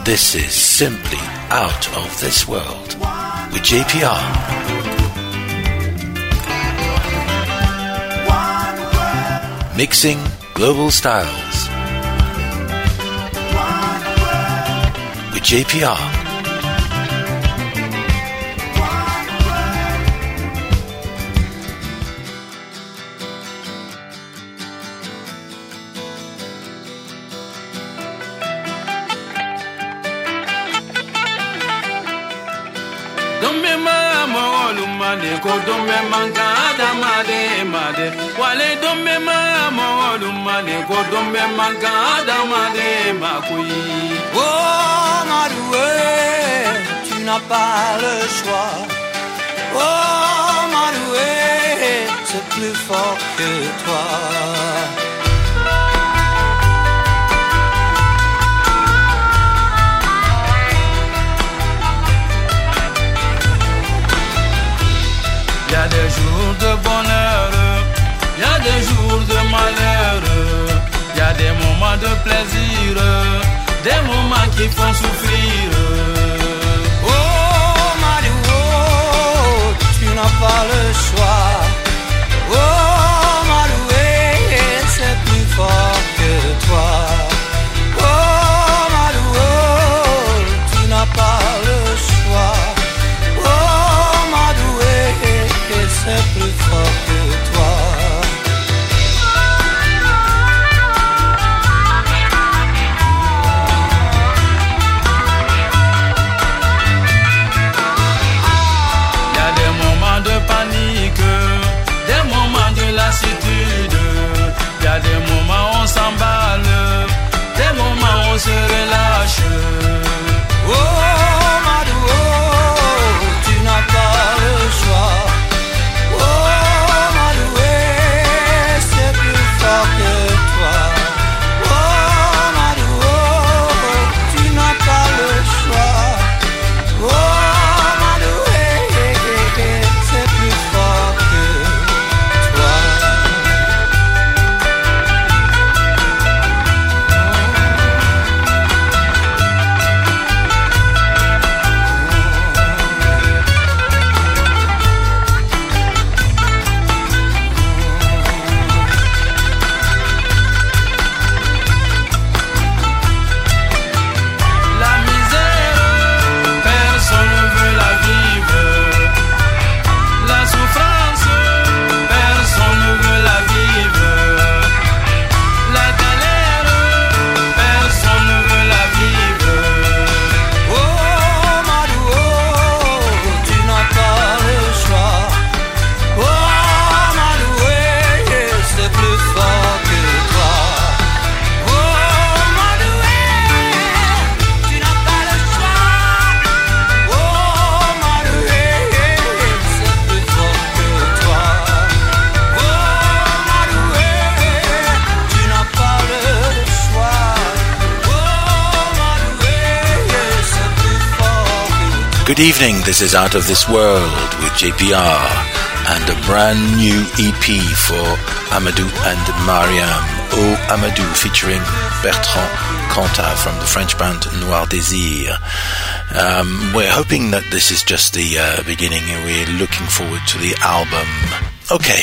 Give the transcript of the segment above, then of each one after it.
This is simply out of this world with JPR. Mixing global styles with JPR. Ko dombe mangada made made wale dombe ma lumane ko dombe mangada made makui. Oh Maroué, tu n'as pas le choix. Oh Maroué, c'est plus fort que toi. Y'a des jours de bonheur, y'a des jours de malheur, y'a des moments de plaisir, des moments qui font souffrir. Oh Maroué, tu n'as pas le choix. Oh Maroué, c'est plus fort que toi. Oh Maroué, tu n'as pas le choix. C'est plus fort que toi. Il y a des moments de panique, des moments de lassitude. Il y a des moments où on s'emballe, des moments où on se relâche. Oh Maroué, tu n'as pas le choix. Good evening, this is Out of This World with JPR and a brand new EP for Amadou and Mariam. Oh Amadou featuring Bertrand Cantat from the French band Noir Désir. We're hoping that this is just the beginning and we're looking forward to the album. Okay,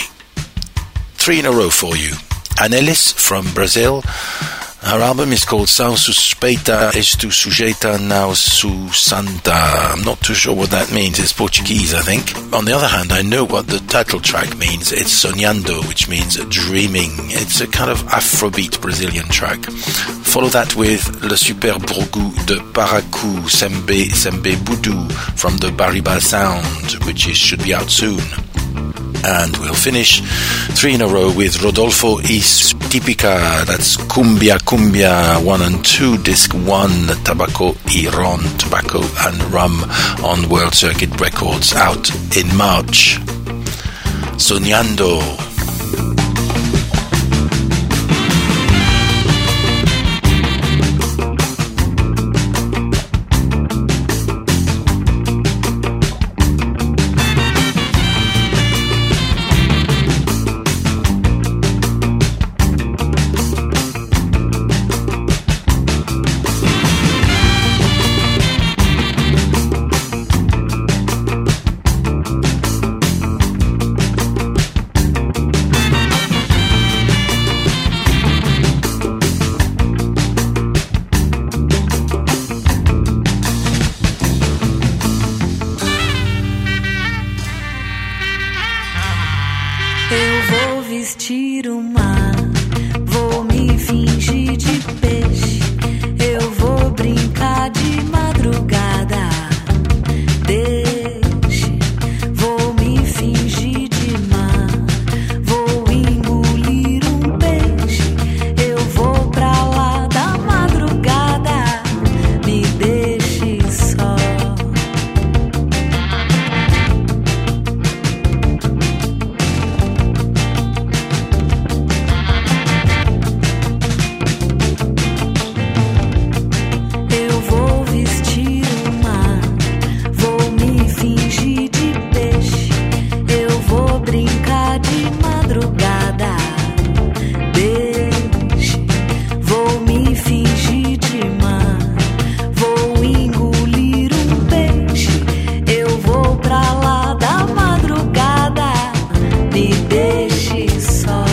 3 in a row for you. Anelis from Brazil. Her album is called Sao Suspeita Estou Sujeita Não Sou Santa. I'm not too sure what that means. It's Portuguese, I think. On the other hand, I know what the title track means. It's Sonhando, which means dreaming. It's a kind of Afrobeat Brazilian track. Follow that with Le Super Bourgou de Paracu Sembe Sembe Boudou from the Bariba Sound, which should be out soon. And we'll finish 3 in a row with Rodolfo Is Típica, that's Cumbia Cumbia 1 and 2, disc 1, Tabaco y Ron, Tobacco and Rum on World Circuit Records, out in March. Soñando. Eu vou vestir o mar, vou me fingir de peixe, eu vou brincar de madrugada. Deixe, vou me fingir de mar, vou engolir um peixe, eu vou pra lá da madrugada. Me deixe só. Eu vou vestir o mar, vou me fingir de peixe, eu vou brincar de madrugada. Deixe, vou me fingir de mar, vou engolir um peixe, eu vou pra lá da madrugada. Me deixe só.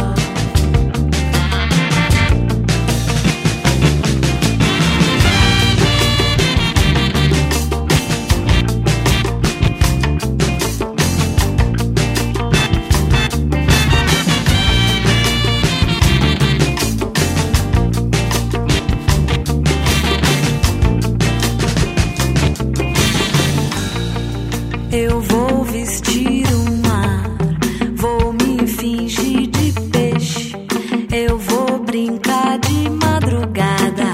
Eu vou vestir o mar, vou me fingir de peixe, eu vou brincar de madrugada.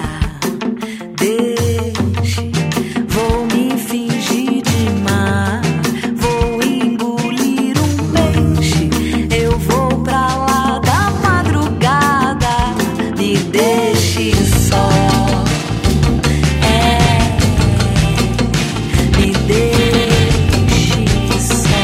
Deixe, vou me fingir de mar, vou engolir um peixe, eu vou pra lá da madrugada. Me deixe só. Me deixe só.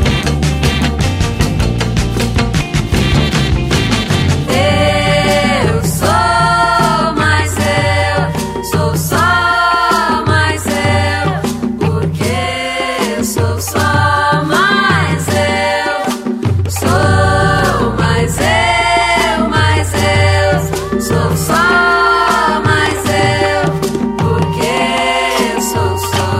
Eu sou mais eu, sou só mais eu, porque eu sou só mais eu, sou mais eu, sou só mais eu, porque eu sou só.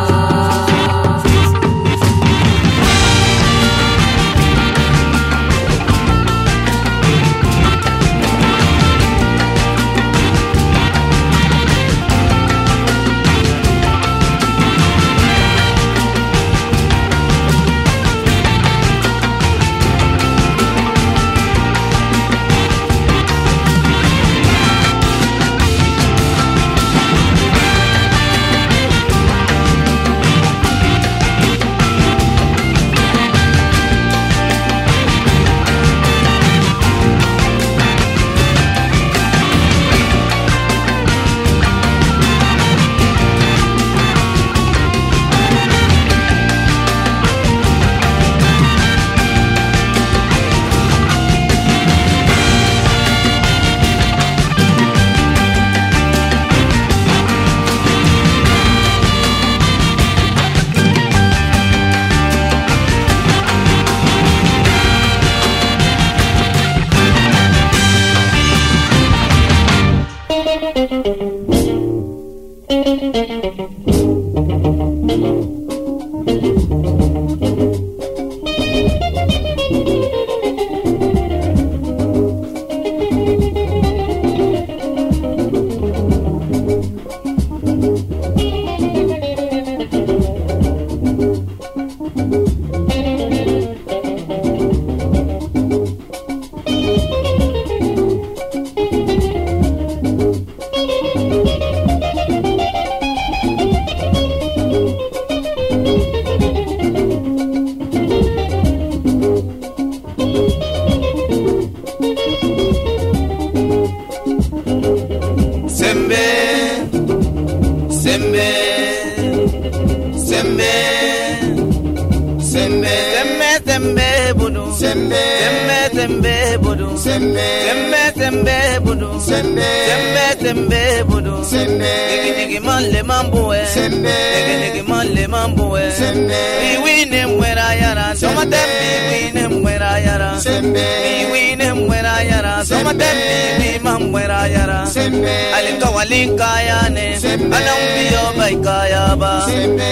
Alinkayane, anambio baikayaba.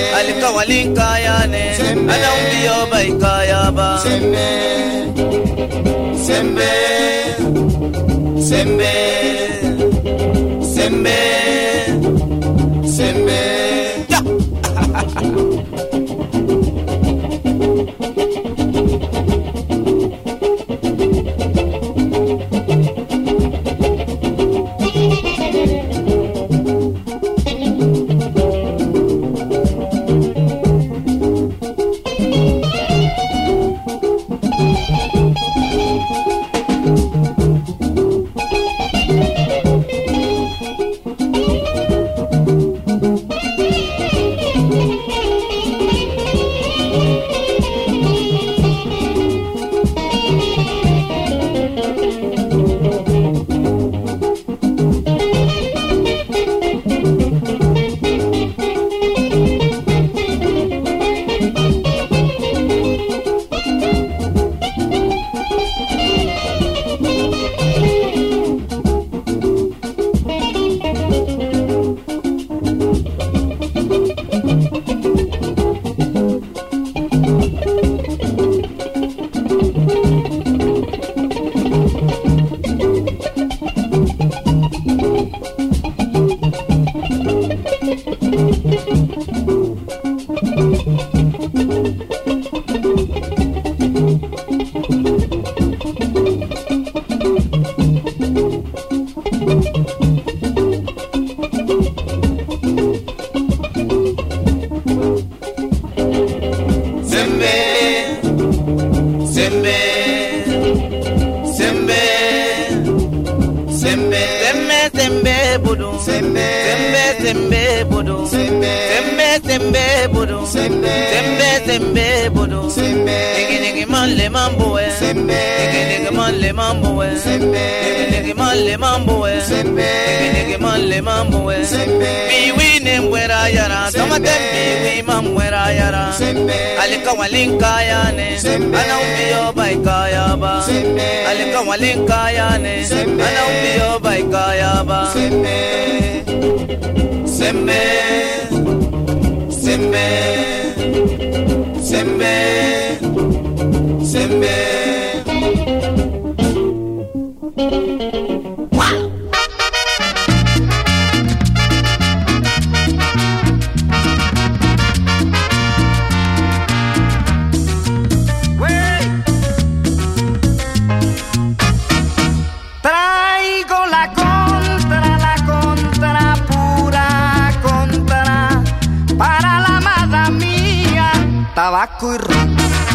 Alinkayane, anambio baikayaba. sembe, sembe, sembe, sembe. Ya. Walinkayane, anaumbiyo baikayaba. Alika walinkayane, anaumbiyo baikayaba. Sembe, sembe, sembe, sembe. Tabaco y ron.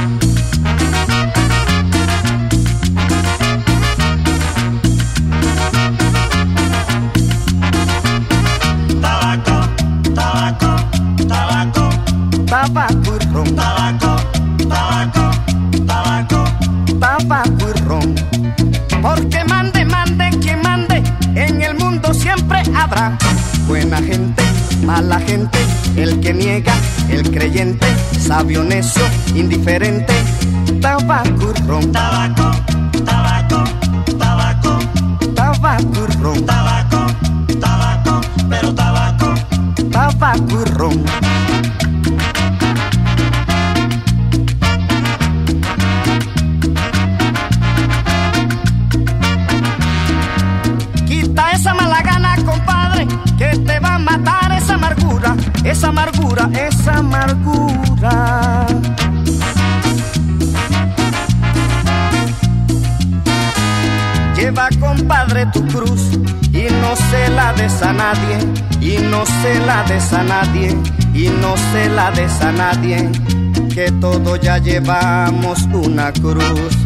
Tabaco, tabaco, tabaco. Tabaco y ron. Tabaco, tabaco, tabaco. Tabaco y ron. Porque mande, mande, quien mande, en el mundo siempre habrá buena gente, mala gente, el que niega, el creyente, sabio, necio, indiferente. Tabaco y ron. Tabaco, tabaco, tabaco. Tabaco y ron. Tabaco, tabaco, pero tabaco. Tabaco y ron. Quita esa mala gana, compadre, que te va a matar esa amargura, esa amargura, esa amargura. Lleva, compadre, tu cruz y no se la des a nadie, y no se la des a nadie, y no se la des a nadie, que todos ya llevamos una cruz.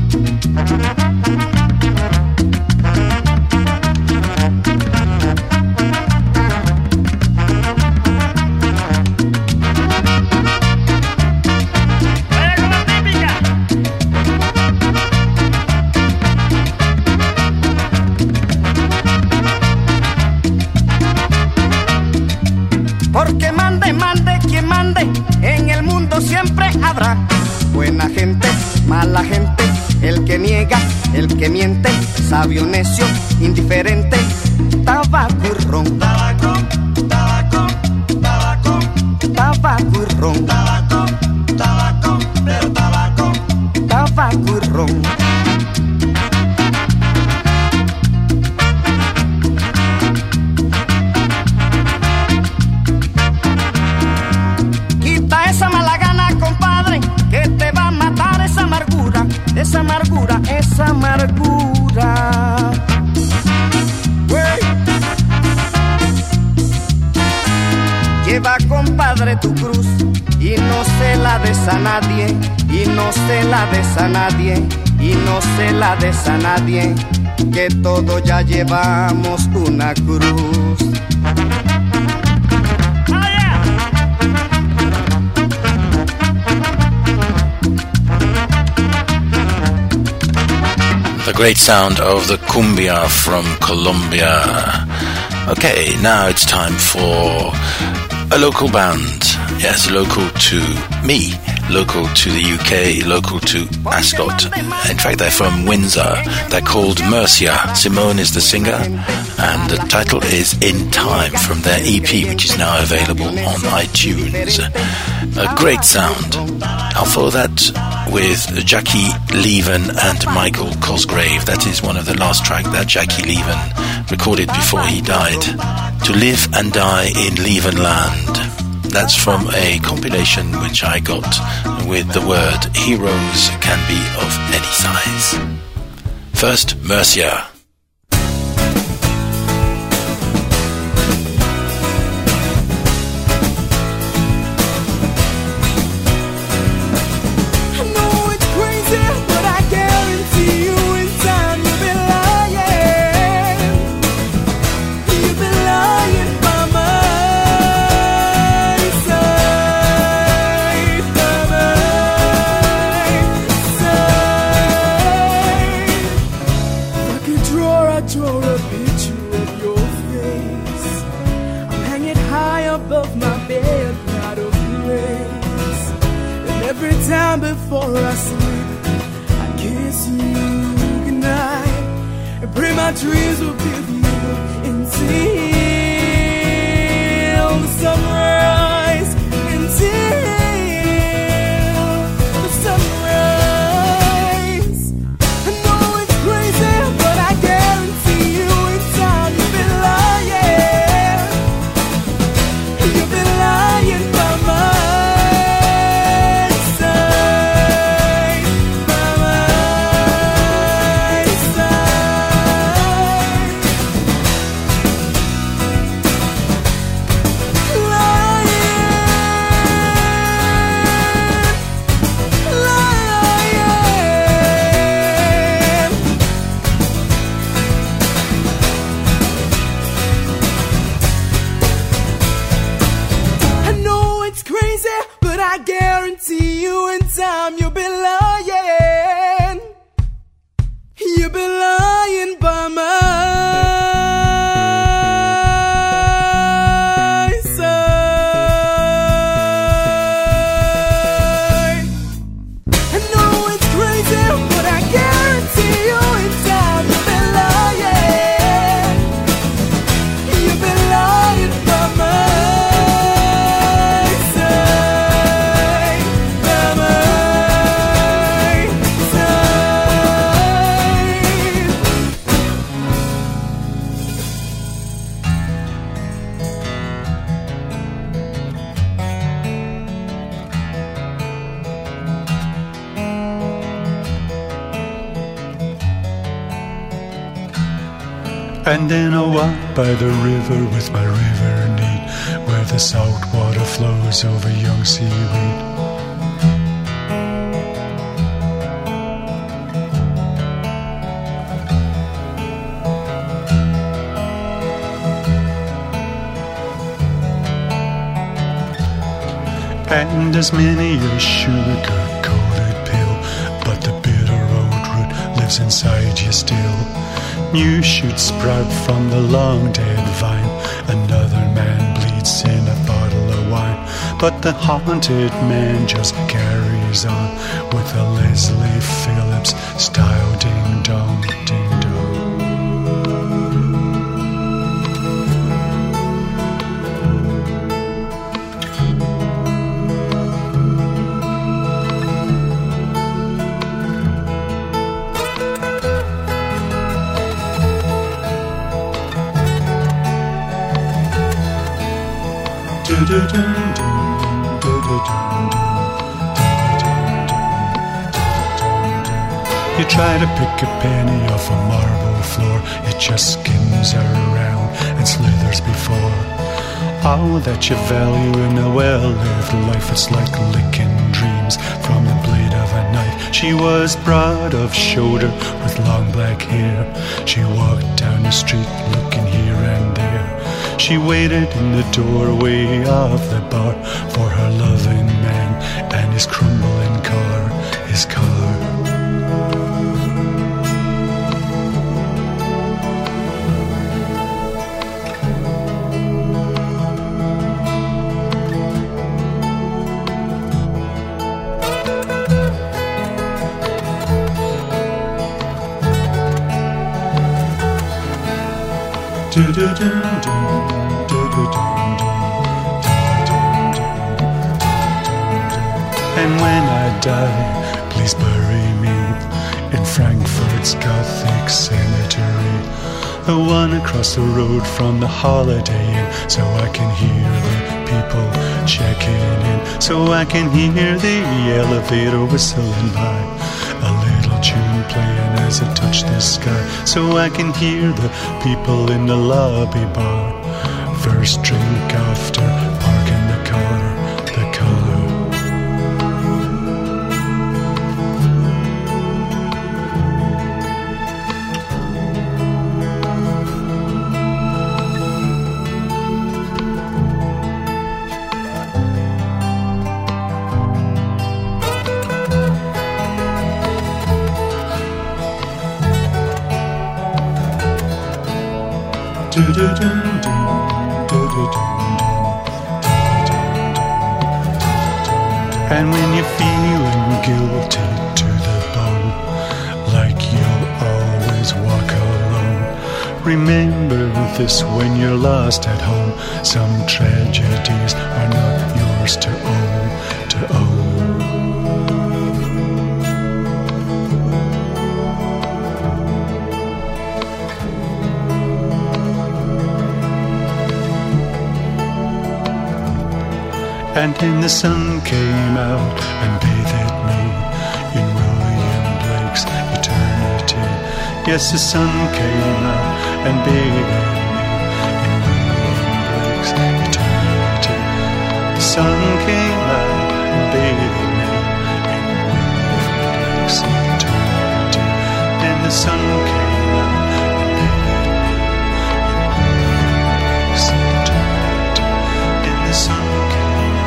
Porque mande, mande, quien mande, en el mundo siempre habrá buena gente, mala gente, el que niega, el que miente, sabio, necio, indiferente. Tabaco y ron. Tabaco, tabaco, tabaco. Tabaco y ron. Tabaco, tabaco, pero tabaco. Tabaco y ron. esa amargura, esa amargura. Wey. Lleva, compadre, tu cruz y no se la des a nadie, y no se la des a nadie, y no se la des a nadie, que todos ya llevamos una cruz. The great sound of the cumbia from Colombia. Okay, now it's time for a local band. Yes, local to me, local to the UK, local to Ascot. In fact, they're from Windsor. They're called Mercia. Simone is the singer, and the title is In Time from their EP, which is now available on iTunes. A great sound. I'll follow that with Jackie Leven and Michael Cosgrave. That is one of the last tracks that Jackie Leven recorded before he died. To Live and Die in Leven Land. That's from a compilation which I got with the word Heroes Can Be of Any Size. First, Mercia. Before I sleep, I kiss you goodnight and pray my dreams will be with you until the sunrise, until the sunrise. I know it's crazy, but I guarantee you in time you've been lying. You've been lying by my you've been lying. You've been lying by my side. I know it's crazy, but I guarantee you in time you've been lying. You've been lying by my And then I walk by the river with my river need, where the salt water flows over young seaweed. And as many a sugar-coated pill, but the bitter old root lives inside you still. New shoots sprout from the long dead vine. Another man bleeds in a bottle of wine. But the haunted man just carries on with a Leslie Phillips style ding dong, ding dong. try to pick a penny off a marble floor, it just skims around and slithers before. All that you value in a well-lived life, it's like licking dreams from the blade of a knife. She was broad of shoulder with long black hair. She walked down the street looking here and there. She waited in the doorway of the bar for her loving man and his crumbling car, his car. And when I die, please bury me in Frankfurt's Gothic cemetery, the one across the road from the Holiday Inn, so I can hear the people checking in, so I can hear the elevator whistling by, a little tune playing as it touched the sky, so I can hear the people in the lobby bar, first drink after parking the car, the car. And when you're feeling guilty to the bone, like you'll always walk alone, remember this when you're lost at home, some tragedies are not yours to own, to own. And then the sun came out and bathed me in William Blake's eternity. Yes, the sun came out and bathed me in William Blake's eternity. The sun came out and bathed me in William Blake's eternity. Then the sun came out and bathed me in William Blake's eternity. Then the sun came.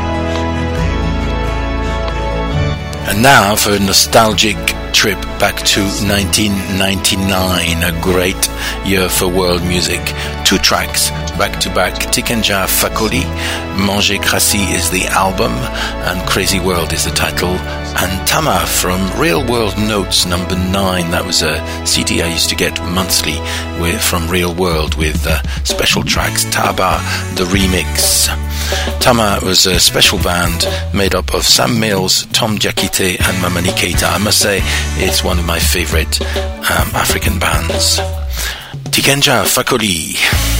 And now for a nostalgic trip back to 1999, a great year for world music. 2 tracks back to back, Tikenja Fakoli, Manger Krassi is the album, and Crazy World is the title, and Tama from Real World Notes number 9. That was a CD I used to get monthly from Real World with special tracks, Taba, the remix. Tama was a special band made up of Sam Mills, Tom Diakité and Mamani Keita. I must say it's one of my favorite African bands. Tikenja Fakoli.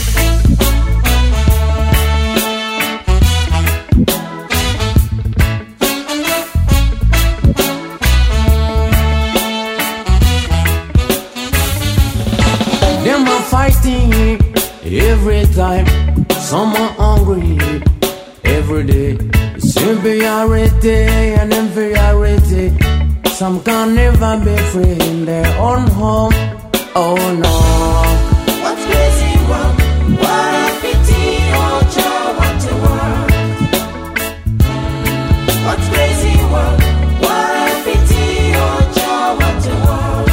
Them are fighting every time, some are hungry every day. Superiority and inferiority, some can never be free in their own home. Oh no. What's crazy world? What a pity, oh Joe, what a world. What's crazy world? What a pity, oh Joe, what a world.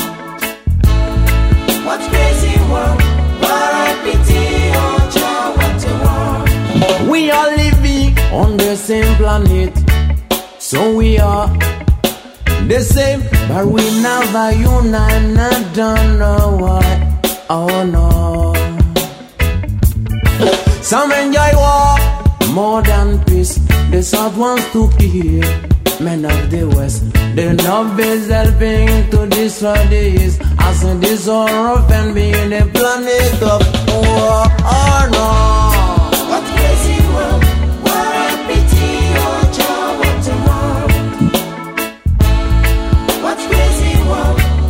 What's crazy world? What a pity, oh Joe, what a world. We are living on the same planet, so we are the same, but we never unite. I don't know why. Oh no. Some enjoy war more than peace. The South wants to kill men of the West. The North is helping to destroy the East. As in this horror and being a planet of war. Oh no. What crazy world? What a pity, oh Joe, what a world. What's crazy world?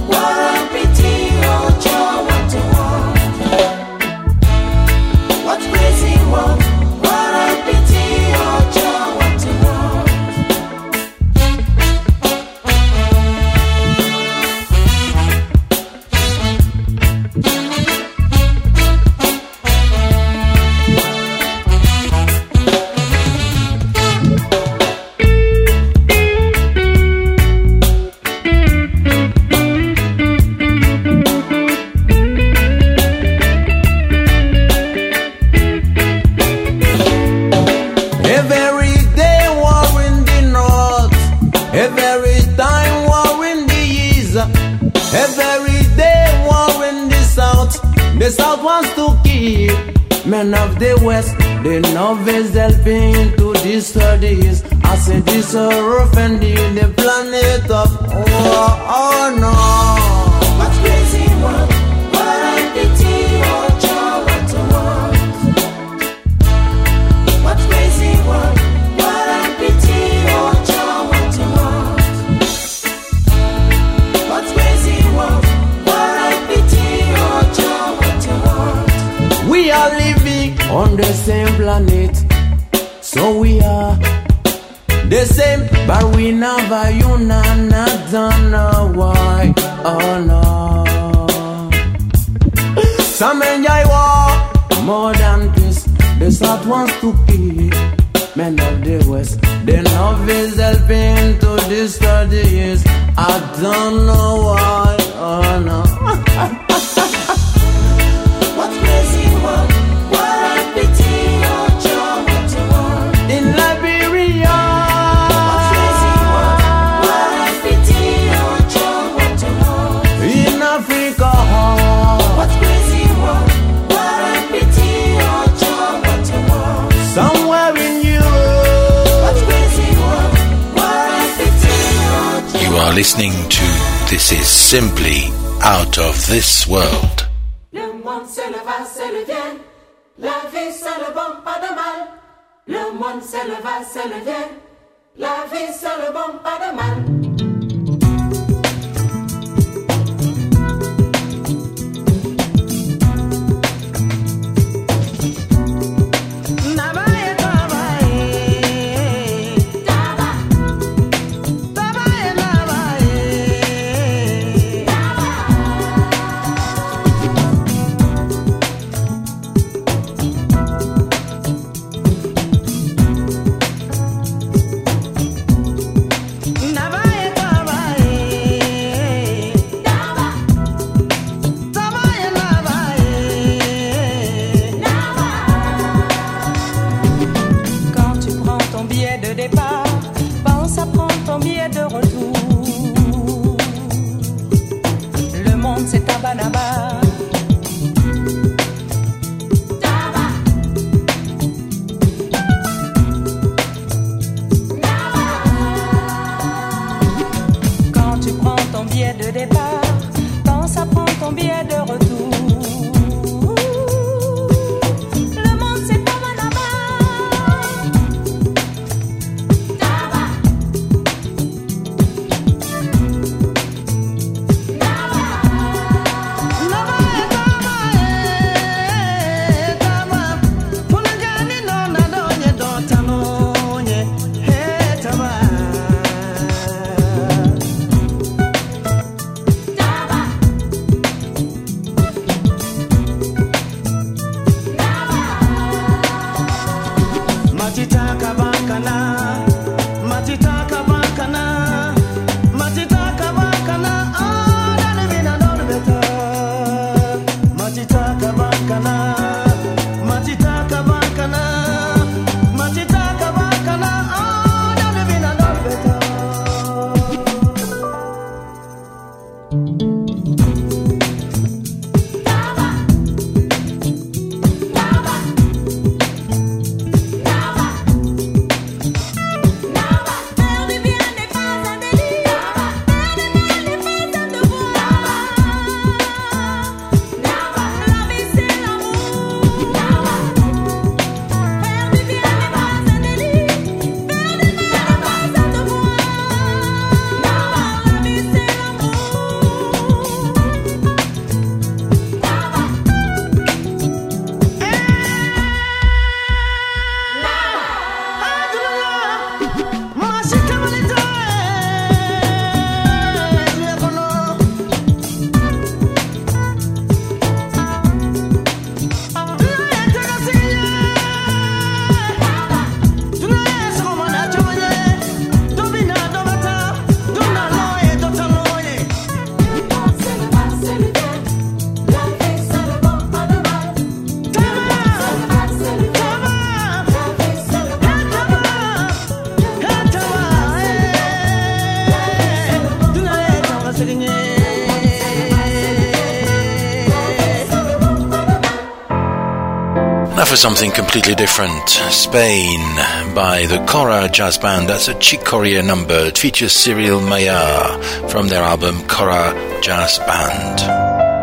The South wants to keep men of the West. The North is helping to destroy the East. I say this offending the planet of oh no. What's crazy one? What I pity or joy what to want? What's crazy one? What I pity or joy what to want? What's crazy one? What I pity or joy what to want? We are living on the same planet, so we are the same, but we never unite. I don't know why. Oh no. Some enjoy war more than peace. The South wants to keep men of the West. The North is helping to destroy the East. I don't know why. Oh no. What's crazy one? What I pity or joy what to want? In Liberia. What's crazy one? What I pity or joy what to want? In Africa. What's crazy one? What I pity or joy what to want? Somewhere in Europe. What's crazy one? What I pity or joy. You are listening to This Is Simply Out of This World. Le monde se leva, se le vient. La vie se le bon, pas de mal. Le monde se leva, se le vient. La vie se le bon, pas de mal. Never for something completely different. Spain by the Cora Jazz Band. That's a Chick Corea number. It features Cyril Maillard from their album Cora Jazz Band.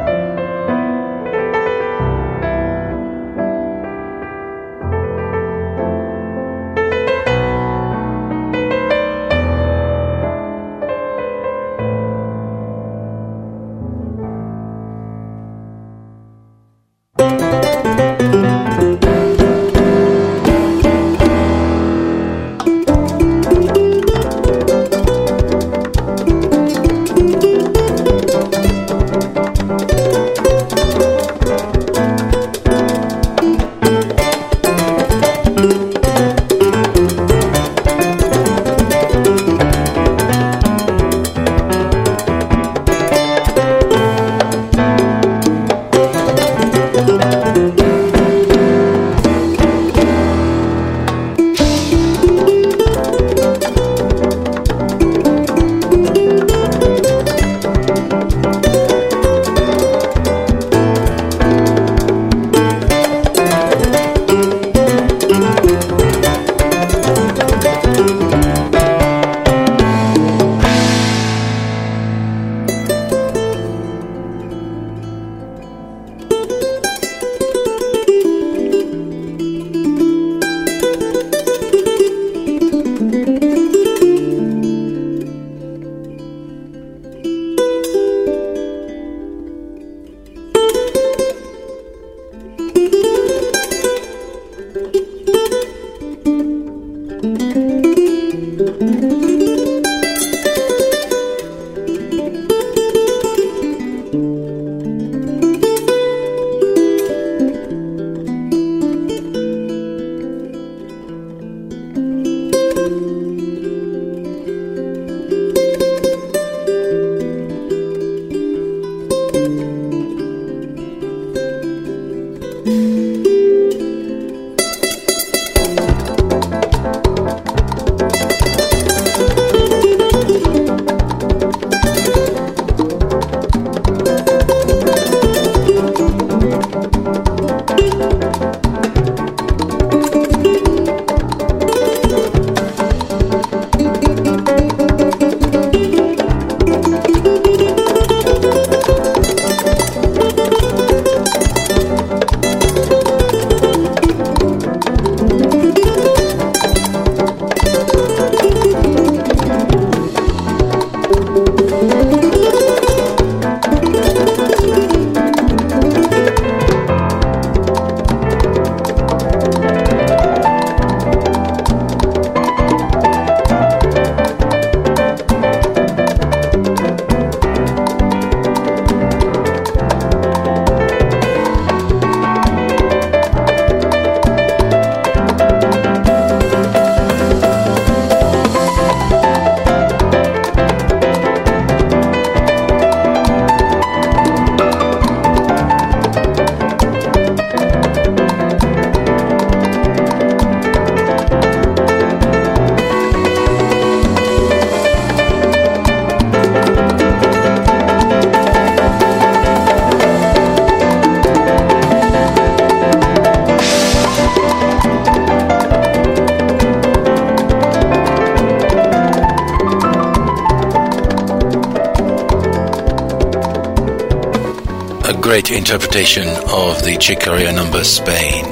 Great interpretation of the Chick Corea number Spain.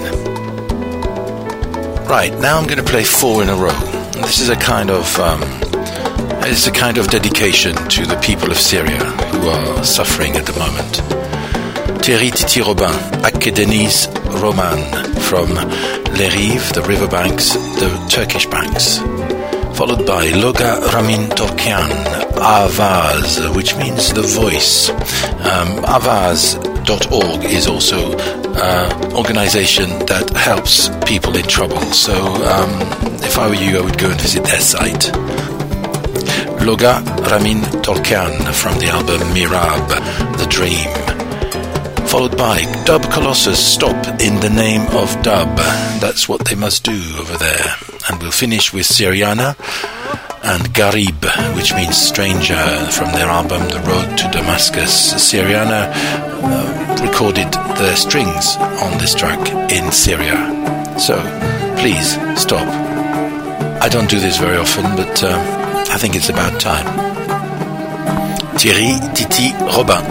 Right, now I'm going to play 4 in a row. This is a kind of dedication to the people of Syria who are suffering at the moment. Thierry Titi Robin, Hakke Deniz Roman from Les Rives, the riverbanks, the Turkish banks. Followed by Loga Ramin Torkian, Avaz, which means the voice. Avaz.org is also an organization that helps people in trouble. So if I were you, I would go and visit their site. Loga Ramin Torkian from the album Mirab, The Dream. Followed by Dub Colossus, Stop in the Name of Dub. That's what they must do over there. And we'll finish with Syriana and Garib, which means stranger, from their album The Road to Damascus. Syriana recorded the strings on this track in Syria. So, please, stop. I don't do this very often, but I think it's about time. Thierry Titi Robin.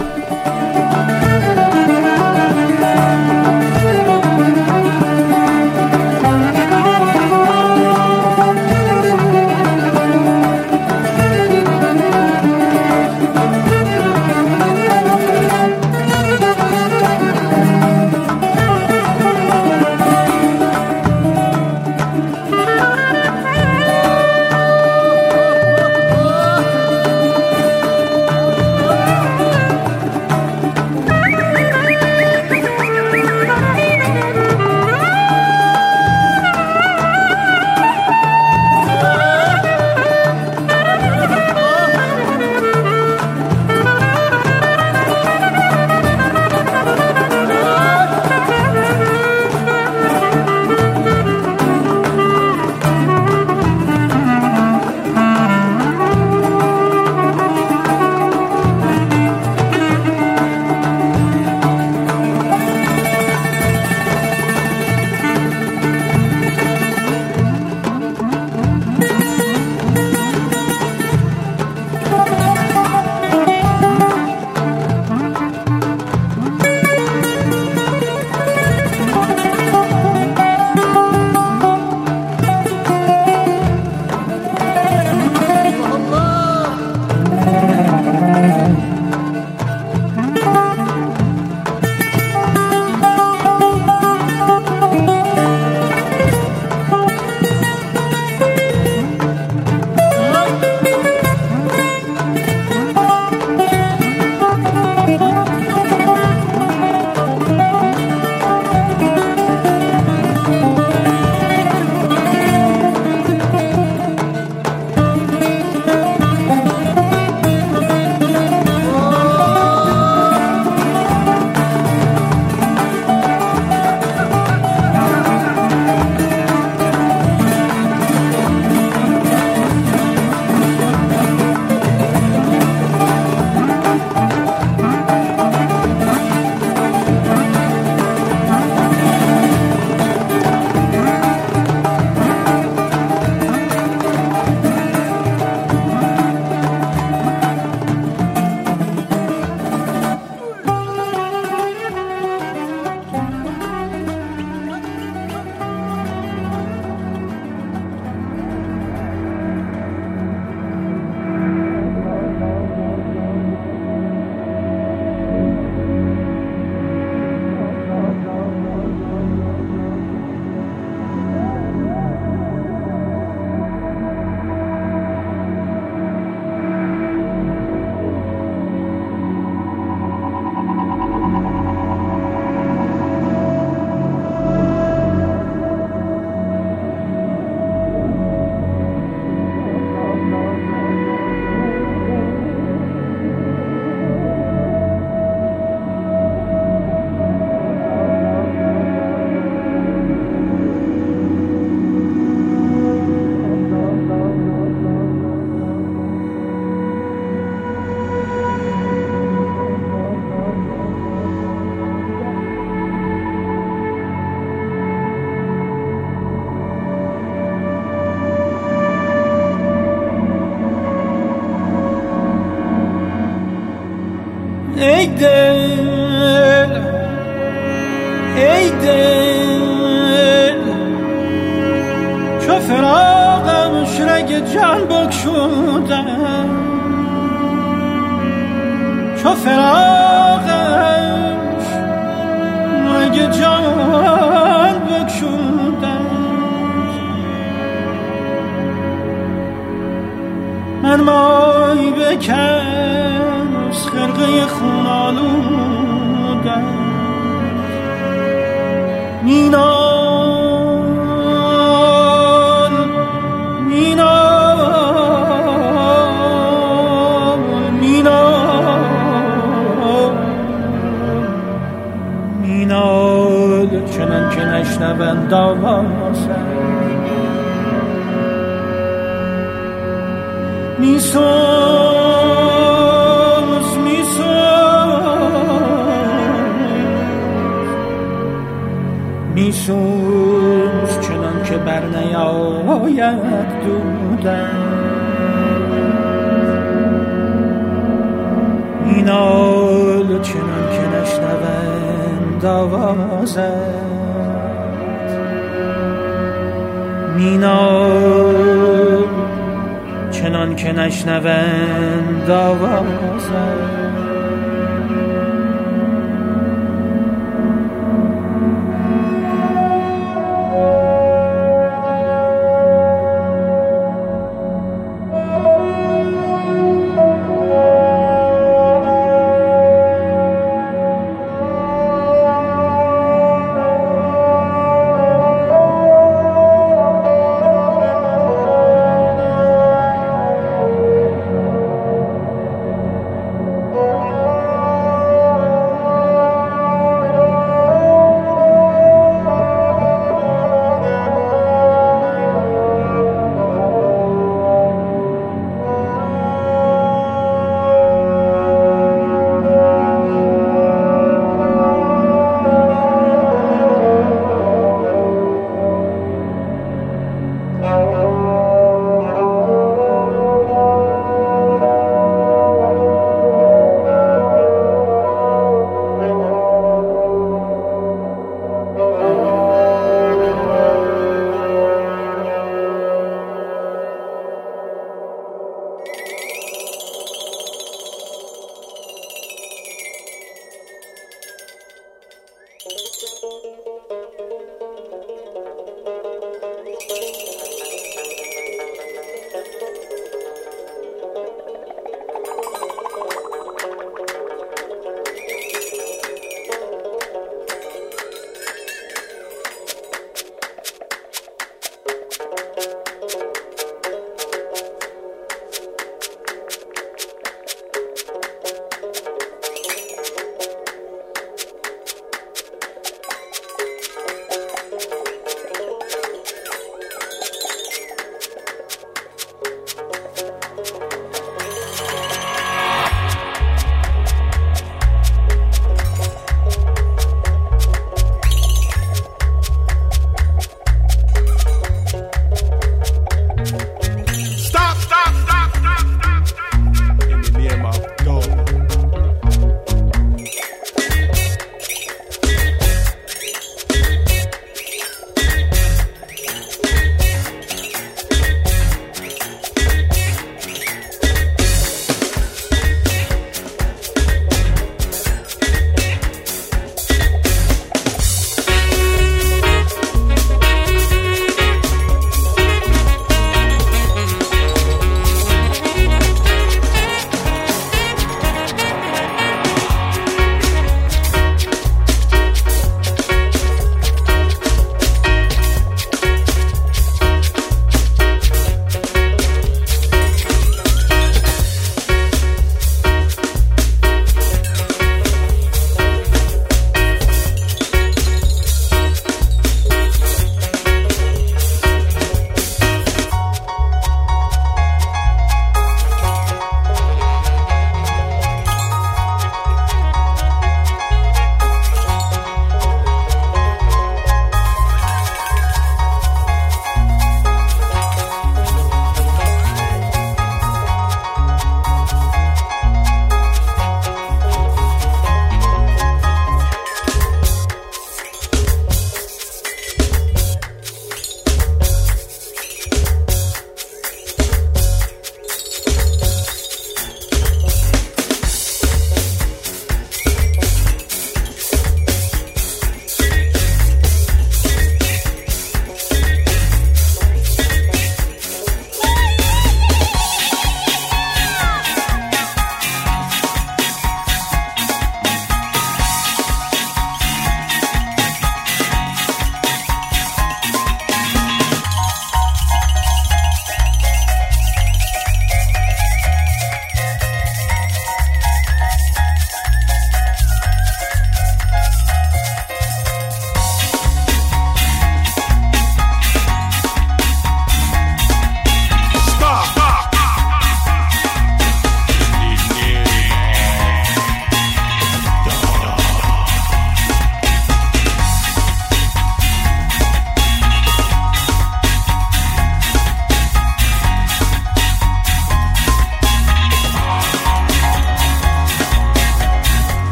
ای دل ای دل چو فراقش رگ جان بگشودم چو فراقش رگ جان بگشودم من مای بکن خرقه خون آلودم مینال مینال مینال مینال چنان که نشنوند آوازم میسوز میسوز میسوز چنان که بر نیاید دودم. این آل چنان که نشنوند آوازت، مینال چنان که نشنوند آوازت.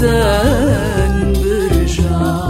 تاني برجع.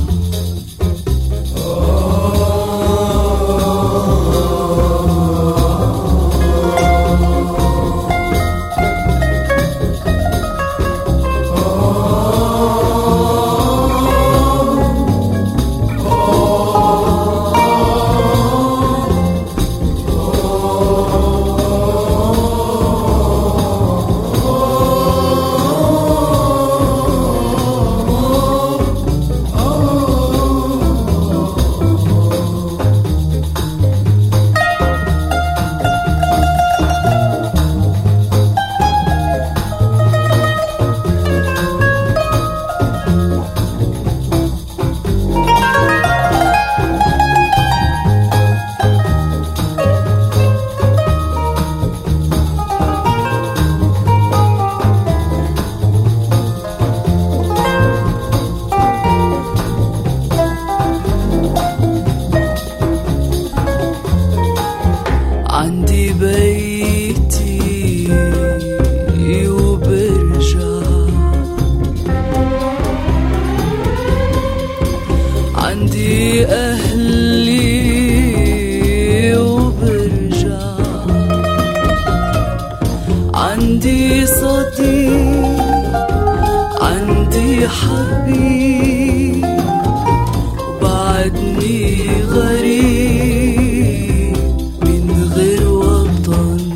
عندي بيتي وبرجع، عندي أهلي وبرجع، عندي صديق، عندي حبيب، وبعدني غريب من غير وطن.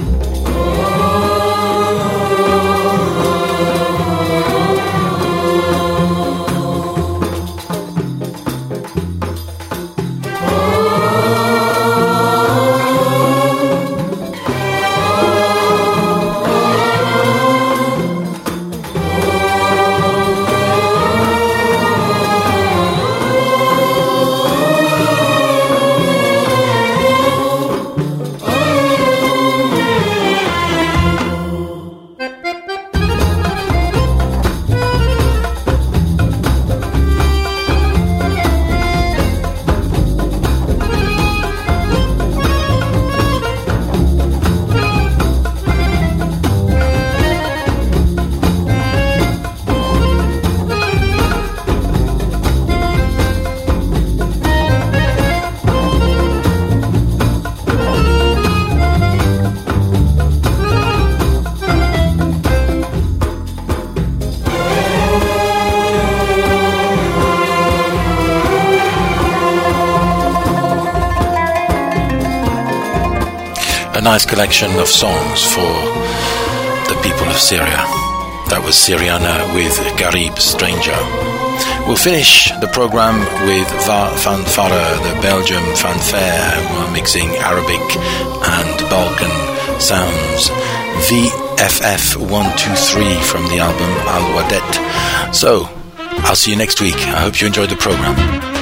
A nice collection of songs for the people of Syria. That was Syriana with Garib Stranger. We'll finish the program with Va Fanfare, the Belgium fanfare, who are mixing Arabic and Balkan sounds. VFF123 from the album Al Wadet. So, I'll see you next week. I hope you enjoyed the program.